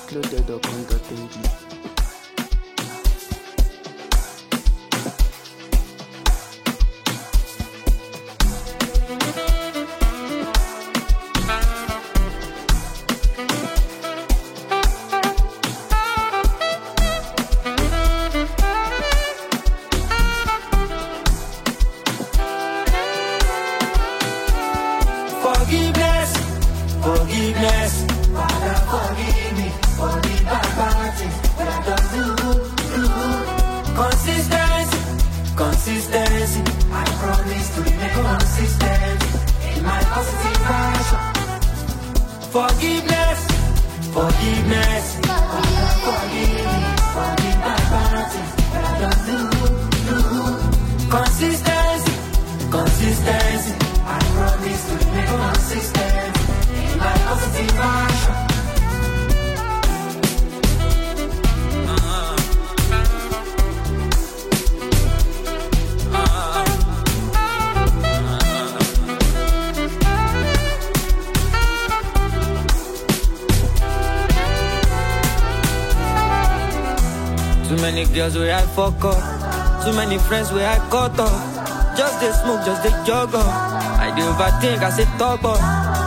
trackloaded.com.ng. Forgiveness, Father, forgive me for the bad things that I don't do. Consistency, I promise to remain consistent in my positive action. Forgiveness, Father, forgive me for the bad things that I don't do. Consistency, I promise to remain consistent. My positive action. Too many girls where I fuck up, too many friends where I cut off. Just they smoke, just they jog up. I do overthink, I say talk up.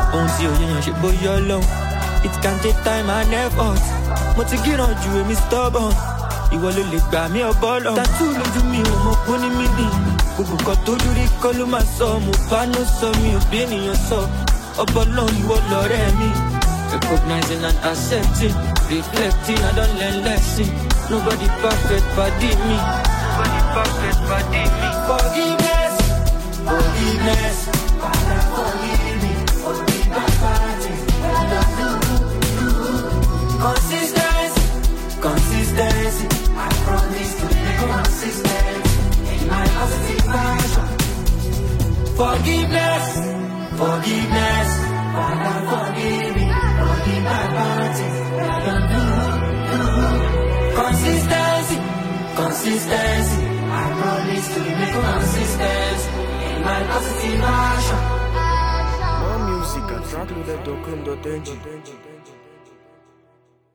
It can take time and effort. Mo ti gíràn ju èmi stubborn. Ìwọ ló lè gbà mí ọbọ̀lọ̀. Tattoo lójú mi ò mọ̀ pé ní mí nì. Gbogbo kan tó dúrí kọ́ ló máa sọ. Mo bá ló sọ mi ò bí ènìyàn sọ. Ọbọ̀lọ̀ ìwọ lọ̀rẹ́ mi. Recognizing and accepting, reflecting, I don't learn lesson. Nobody perfect, body me. Forgiveness, Father, forgive me for the bad things that I don't do. Consistency, I promise to be consistent in my positive action. Forgiveness, Father, forgive me for the bad things that I don't do. Consistency, I promise to be consistent in my positive action. More music at trackloaded.com.ng.